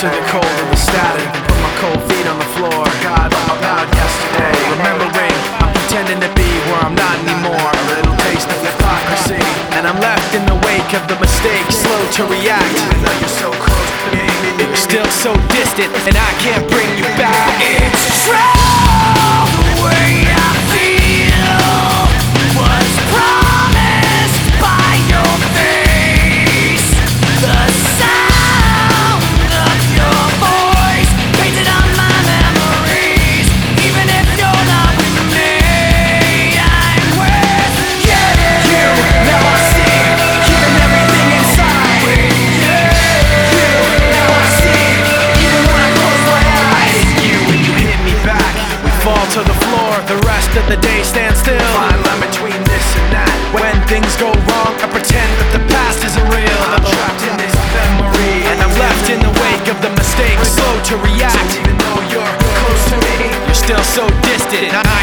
to the cold of the static and put my cold feet on the floor. God, I'm about yesterday. Remembering, I'm pretending to be where I'm not anymore. A little taste of hypocrisy, and I'm left in the wake of the mistake, slow to react. Even though you're so close to me, you're still so distant, and I can't bring you back. It's true, the way I feel was promised by your face. The sound of your voice painted on my memories. Even if you're not with me, I'm with you. Now I see, keeping everything inside. You, now I see, even when I close my eyes. You, when you hit me back, we fall to the floor. The rest of the day stands still. Fine line between this and that. When things go wrong, I pretend that the past isn't real. I'm trapped in this memory, and I'm left in the wake of the mistakes, slow to react. Even though you're close to me, you're still so distant.